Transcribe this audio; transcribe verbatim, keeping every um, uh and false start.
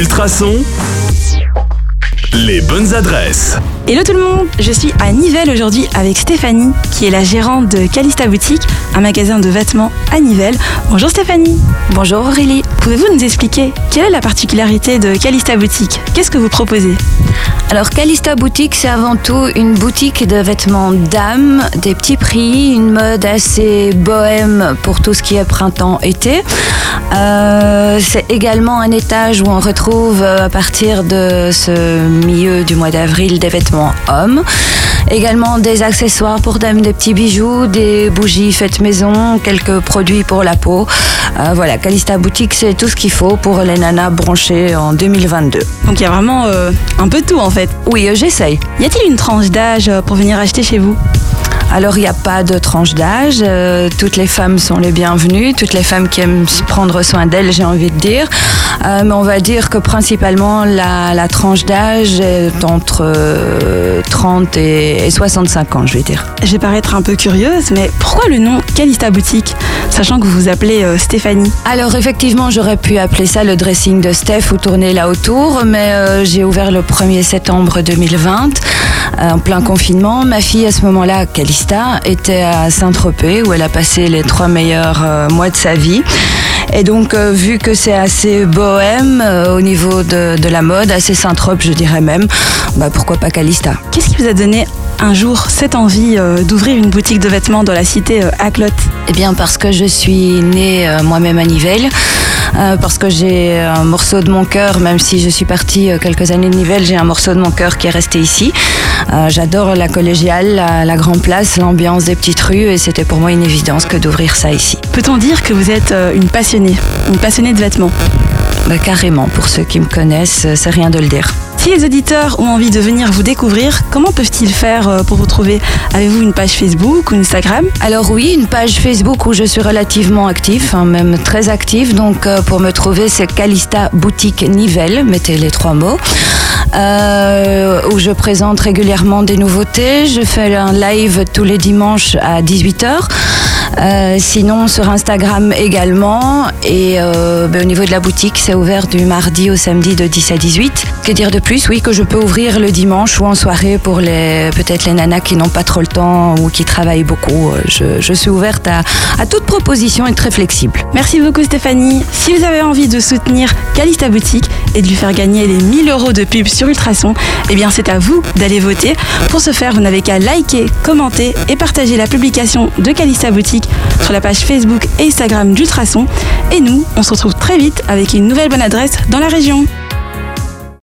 Ultrason, les bonnes adresses. Hello tout le monde, je suis à Nivelles aujourd'hui avec Stéphanie, qui est la gérante de Calista Boutique, un magasin de vêtements à Nivelles. Bonjour Stéphanie. Bonjour Aurélie. Pouvez-vous nous expliquer quelle est la particularité de Calista Boutique? Qu'est-ce que vous proposez? Alors Calista Boutique, c'est avant tout une boutique de vêtements dames, des petits prix, une mode assez bohème pour tout ce qui est printemps-été. Euh, c'est également un étage où on retrouve à partir de ce milieu du mois d'avril des vêtements hommes. Également des accessoires pour dames, des petits bijoux, des bougies faites maison, quelques produits pour la peau. Euh, voilà, Calista Boutique, c'est tout ce qu'il faut pour les nanas branchées en deux mille vingt-deux. Donc il y a vraiment euh, un peu de tout en fait. Oui, euh, j'essaye. Y a-t-il une tranche d'âge pour venir acheter chez vous? Alors, il n'y a pas de tranche d'âge. Euh, toutes les femmes sont les bienvenues. Toutes les femmes qui aiment prendre soin d'elles, j'ai envie de dire. Euh, mais on va dire que principalement, la, la tranche d'âge est entre euh, trente et, et soixante-cinq ans, je vais dire. Je vais paraître un peu curieuse, mais pourquoi le nom Calista Boutique, sachant que vous vous appelez euh, Stéphanie? Alors, effectivement, j'aurais pu appeler ça le dressing de Steph ou tourner là autour, mais euh, j'ai ouvert le premier septembre deux mille vingt, euh, en plein confinement. Ma fille, à ce moment-là, Calista, était à Saint-Tropez où elle a passé les trois meilleurs euh, mois de sa vie. Et donc, euh, vu que c'est assez bohème euh, au niveau de, de la mode, assez Saint-Tropez, je dirais même, bah, pourquoi pas Calista? Qu'est-ce qui vous a donné un jour cette envie euh, d'ouvrir une boutique de vêtements dans la cité euh, à Clotte? Eh bien, parce que je suis née euh, moi-même à Nivelles, euh, parce que j'ai un morceau de mon cœur, même si je suis partie euh, quelques années de Nivelles, j'ai un morceau de mon cœur qui est resté ici. Euh, j'adore la collégiale, la, la Grand Place, l'ambiance des petites rues, et c'était pour moi une évidence que d'ouvrir ça ici. Peut-on dire que vous êtes euh, une passionnée, une passionnée de vêtements? Bah, carrément, pour ceux qui me connaissent, c'est rien de le dire. Si les auditeurs ont envie de venir vous découvrir, comment peuvent-ils faire pour vous trouver? Avez-vous une page Facebook ou Instagram? Alors oui, une page Facebook où je suis relativement active, hein, même très active. Donc euh, pour me trouver, c'est Calista Boutique Nivelles, mettez les trois mots. Euh, où je présente régulièrement des nouveautés. Je fais un live tous les dimanches à dix-huit heures. Euh, sinon sur Instagram également. Et euh, ben, au niveau de la boutique, c'est ouvert du mardi au samedi de dix à dix-huit. Que dire de plus? Oui, que je peux ouvrir le dimanche ou en soirée pour les peut-être les nanas qui n'ont pas trop le temps ou qui travaillent beaucoup. Je, je suis ouverte à, à toute proposition et très flexible. Merci beaucoup Stéphanie. Si vous avez envie de soutenir Calista Boutique et de lui faire gagner les mille euros de pub sur Ultrason, eh bien c'est à vous d'aller voter. Pour ce faire, vous n'avez qu'à liker, commenter et partager la publication de Calista Boutique sur la page Facebook et Instagram d'Ultrason. Et nous, on se retrouve très vite avec une nouvelle bonne adresse dans la région.